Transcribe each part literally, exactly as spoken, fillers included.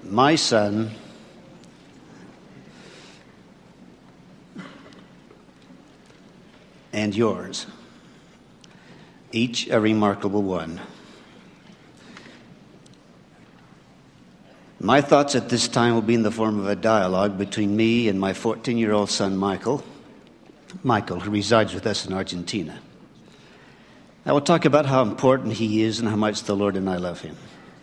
my son and yours, each a remarkable one. My thoughts at this time will be in the form of a dialogue between me and my fourteen-year-old son, Michael, Michael, who resides with us in Argentina. I will talk about how important he is and how much the Lord and I love him.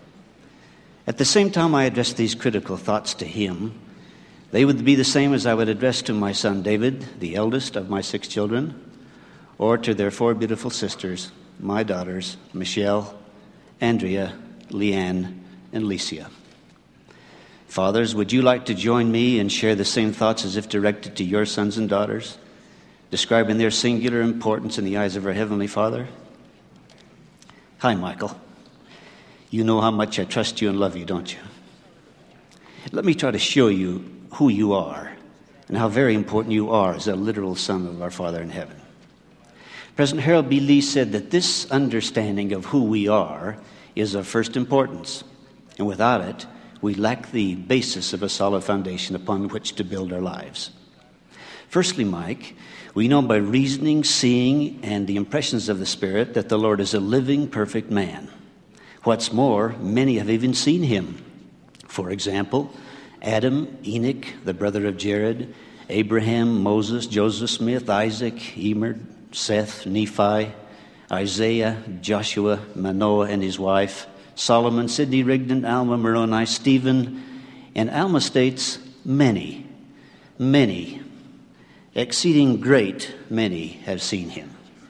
At the same time I address these critical thoughts to him, they would be the same as I would address to my son David, the eldest of my six children, or to their four beautiful sisters, my daughters, Michelle, Andrea, Leanne, and Licia. Fathers, would you like to join me and share the same thoughts as if directed to your sons and daughters, describing their singular importance in the eyes of our Heavenly Father? Hi, Michael. You know how much I trust you and love you, don't you? Let me try to show you who you are and how very important you are as a literal son of our Father in heaven. President Harold B. Lee said that this understanding of who we are is of first importance, and without it, we lack the basis of a solid foundation upon which to build our lives. Firstly, Mike, we know by reasoning, seeing, and the impressions of the Spirit that the Lord is a living, perfect man. What's more, many have even seen him. For example, Adam, Enoch, the brother of Jared, Abraham, Moses, Joseph Smith, Isaac, Emer, Seth, Nephi, Isaiah, Joshua, Manoah and his wife, Solomon, Sidney Rigdon, Alma, Moroni, Stephen, and Alma states, many, many, exceeding great many have seen him.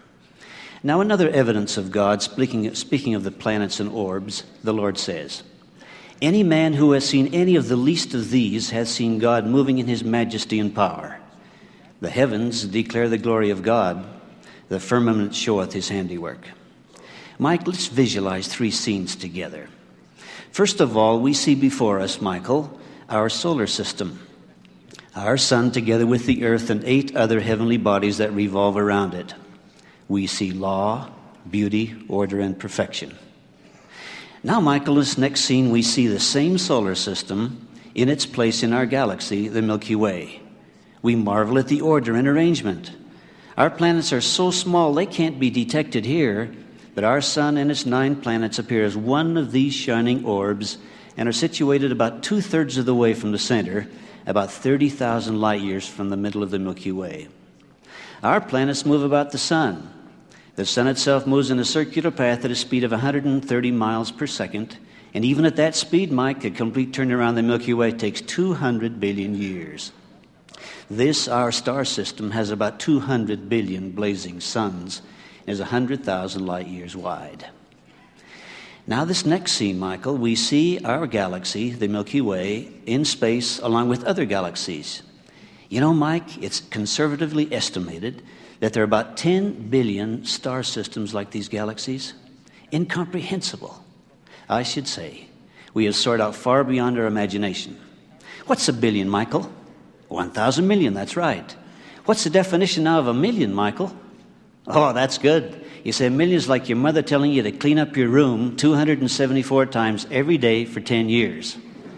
Now, another evidence of God, speaking, speaking of the planets and orbs, the Lord says, any man who has seen any of the least of these has seen God moving in his majesty and power. The heavens declare the glory of God. The firmament showeth his handiwork. Mike, let's visualize three scenes together. First of all, we see before us, Michael, our solar system. Our sun together with the earth and eight other heavenly bodies that revolve around it. We see law, beauty, order, and perfection. Now, Michael, in this next scene, we see the same solar system in its place in our galaxy, the Milky Way. We marvel at the order and arrangement. Our planets are so small they can't be detected here, but our sun and its nine planets appear as one of these shining orbs and are situated about two-thirds of the way from the center, about thirty thousand light years from the middle of the Milky Way. Our planets move about the sun. The sun itself moves in a circular path at a speed of one hundred thirty miles per second, and even at that speed, Mike, a complete turn around the Milky Way takes two hundred billion years. This, our star system, has about two hundred billion blazing suns and is one hundred thousand light years wide. Now, this next scene, Michael, we see our galaxy, the Milky Way, in space along with other galaxies. You know, Mike, it's conservatively estimated that there are about ten billion star systems like these galaxies. Incomprehensible. I should say, we have soared out far beyond our imagination. What's a billion, Michael? one thousand million, that's right. What's the definition now of a million, Michael? Oh, that's good. You say a million is like your mother telling you to clean up your room two hundred seventy-four times every day for ten years.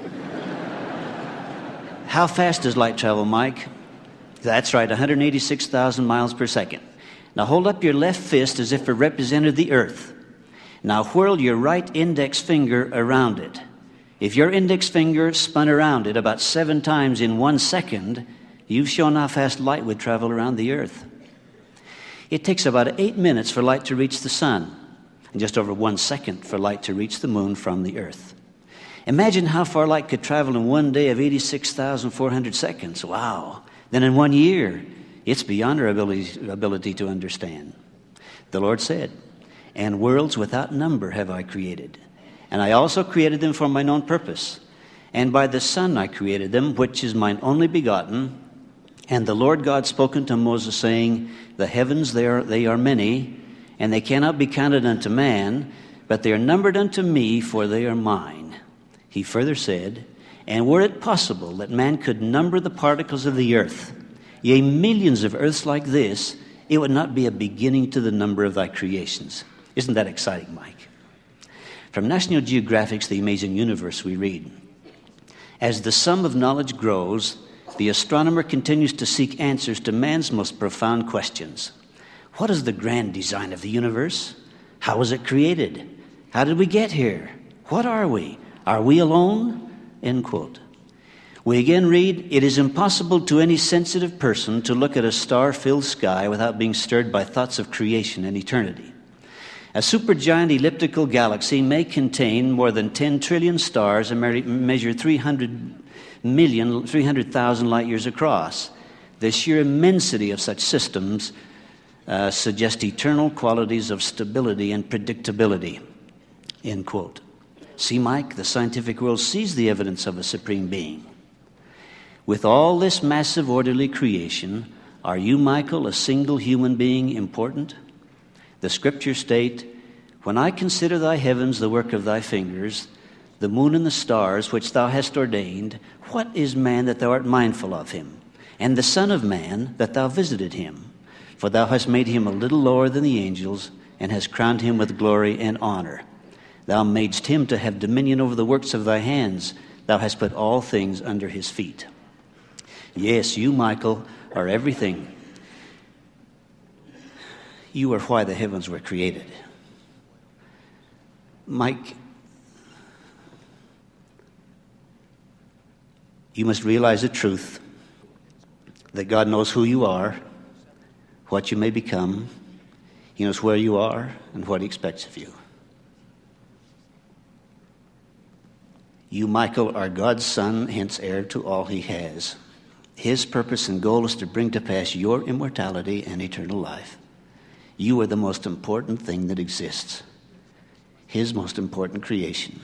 How fast does light travel, Mike? That's right, one hundred eighty-six thousand miles per second. Now hold up your left fist as if it represented the earth. Now whirl your right index finger around it. If your index finger spun around it about seven times in one second, you've shown how fast light would travel around the earth. It takes about eight minutes for light to reach the sun, and just over one second for light to reach the moon from the earth. Imagine how far light could travel in one day of eighty-six thousand four hundred seconds. Wow. Then in one year, it's beyond our ability, ability to understand. The Lord said, and worlds without number have I created. And I also created them for mine own purpose. And by the Son I created them, which is mine only begotten. And the Lord God spoke unto Moses, saying, the heavens, they are, they are many, and they cannot be counted unto man, but they are numbered unto me, for they are mine. He further said, and were it possible that man could number the particles of the earth, yea, millions of earths like this, it would not be a beginning to the number of thy creations. Isn't that exciting, Mike? From National Geographic's The Amazing Universe, we read, As the sum of knowledge grows, the astronomer continues to seek answers to man's most profound questions. What is the grand design of the universe? How was it created? How did we get here? What are we? Are we alone? End quote. We again read, it is impossible to any sensitive person to look at a star-filled sky without being stirred by thoughts of creation and eternity. A supergiant elliptical galaxy may contain more than ten trillion stars and measure three hundred million, three hundred thousand light years across. The sheer immensity of such systems uh, suggest eternal qualities of stability and predictability. End quote. See, Mike, the scientific world sees the evidence of a supreme being. With all this massive orderly creation, are you, Michael, a single human being important? The scriptures state, when I consider thy heavens, the work of thy fingers, the moon and the stars which thou hast ordained, what is man that thou art mindful of him? And the son of man that thou visited him? For thou hast made him a little lower than the angels, and hast crowned him with glory and honor. Thou madest him to have dominion over the works of thy hands. Thou hast put all things under his feet. Yes, you, Michael, are everything. You are why the heavens were created. Mike, you must realize the truth that God knows who you are, what you may become. He knows where you are and what he expects of you. You, Michael, are God's son, hence heir to all he has. His purpose and goal is to bring to pass your immortality and eternal life. You are the most important thing that exists, his most important creation.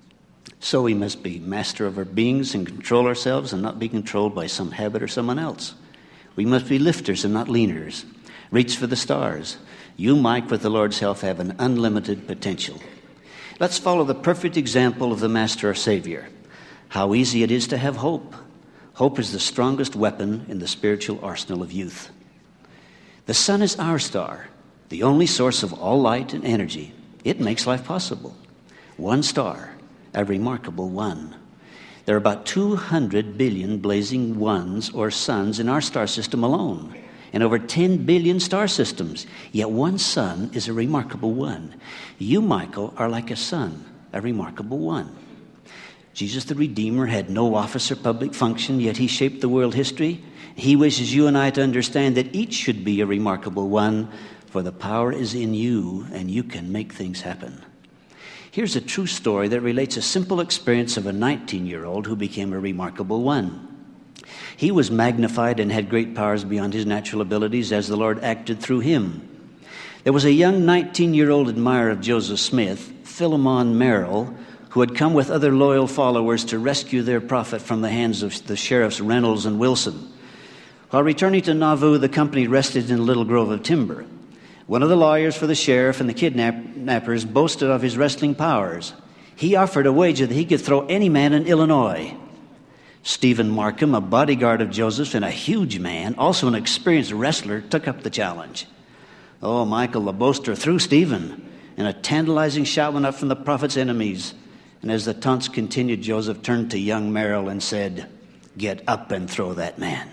So we must be master of our beings and control ourselves and not be controlled by some habit or someone else. We must be lifters and not leaners. Reach for the stars. You, Mike, with the Lord's help, have an unlimited potential. Let's follow the perfect example of the Master or Savior. How easy it is to have hope. Hope is the strongest weapon in the spiritual arsenal of youth. The sun is our star, the only source of all light and energy. It makes life possible. One star, a remarkable one. There are about two hundred billion blazing ones or suns in our star system alone, and over ten billion star systems. Yet one sun is a remarkable one. You, Michael, are like a sun, a remarkable one. Jesus the Redeemer had no office or public function, yet he shaped the world history. He wishes you and I to understand that each should be a remarkable one, for the power is in you, and you can make things happen. Here's a true story that relates a simple experience of a nineteen-year-old who became a remarkable one. He was magnified and had great powers beyond his natural abilities as the Lord acted through him. There was a young nineteen-year-old admirer of Joseph Smith, Philemon Merrill, who had come with other loyal followers to rescue their prophet from the hands of the sheriffs Reynolds and Wilson. While returning to Nauvoo, the company rested in a little grove of timber. One of the lawyers for the sheriff and the kidnappers boasted of his wrestling powers. He offered a wager that he could throw any man in Illinois. Stephen Markham, a bodyguard of Joseph and a huge man, also an experienced wrestler, took up the challenge. Oh, Michael, the boaster, threw Stephen, and a tantalizing shout went up from the prophet's enemies. And as the taunts continued, Joseph turned to young Merrill and said, "Get up and throw that man."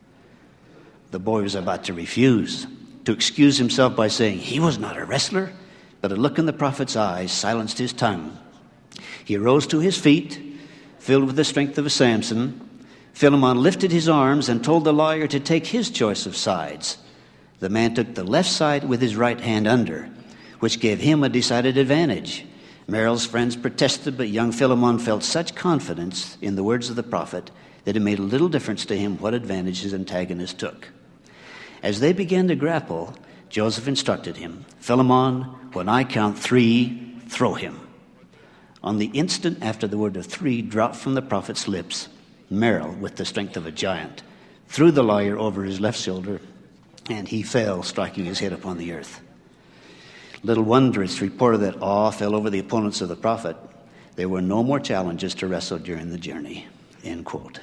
The boy was about to refuse, to excuse himself by saying he was not a wrestler, but a look in the prophet's eyes silenced his tongue. He rose to his feet, filled with the strength of a Samson. Philemon lifted his arms and told the lawyer to take his choice of sides. The man took the left side with his right hand under, which gave him a decided advantage. Merrill's friends protested, but young Philemon felt such confidence in the words of the prophet that it made little difference to him what advantage his antagonist took. As they began to grapple, Joseph instructed him, "Philemon, when I count three, throw him." On the instant after the word of three dropped from the prophet's lips, Merrill, with the strength of a giant, threw the lawyer over his left shoulder, and he fell, striking his head upon the earth. Little wonder it's reported that awe fell over the opponents of the prophet. There were no more challenges to wrestle during the journey. End quote.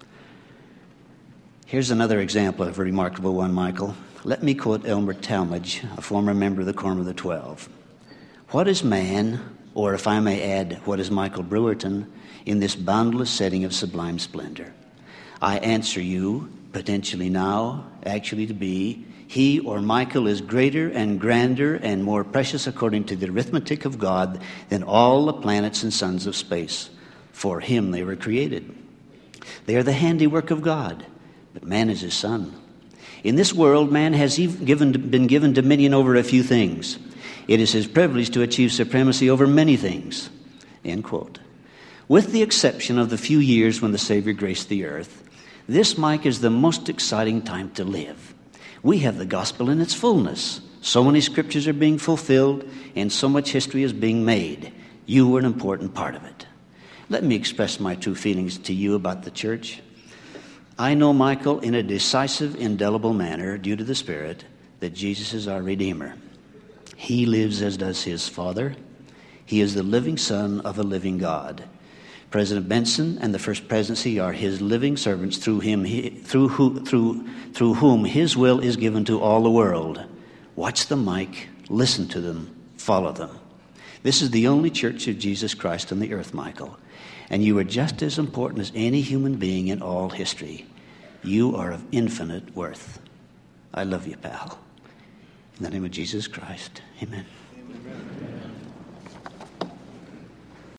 Here's another example of a remarkable one, Michael. Let me quote Elmer Talmadge, a former member of the Quorum of the Twelve. What is man or if I may add, what is Michael Brewerton in this boundless setting of sublime splendor? I answer you, potentially now, actually to be, he or Michael is greater and grander and more precious according to the arithmetic of God than all the planets and suns of space. For him they were created. They are the handiwork of God, but man is his son. In this world, man has even given, been given dominion over a few things. It is his privilege to achieve supremacy over many things. End quote. With the exception of the few years when the Savior graced the earth, this, Mike, is the most exciting time to live. We have the gospel in its fullness. So many scriptures are being fulfilled, and so much history is being made. You were an important part of it. Let me express my true feelings to you about the church. I know, Michael, in a decisive, indelible manner, due to the Spirit, that Jesus is our Redeemer. He lives as does his Father. He is the living Son of a living God. President Benson and the First Presidency are his living servants through him, he, through, who, through, through whom his will is given to all the world. Watch them, Mike. Listen to them. Follow them. This is the only church of Jesus Christ on the earth, Michael. And you are just as important as any human being in all history. You are of infinite worth. I love you, pal. In the name of Jesus Christ, amen. Amen.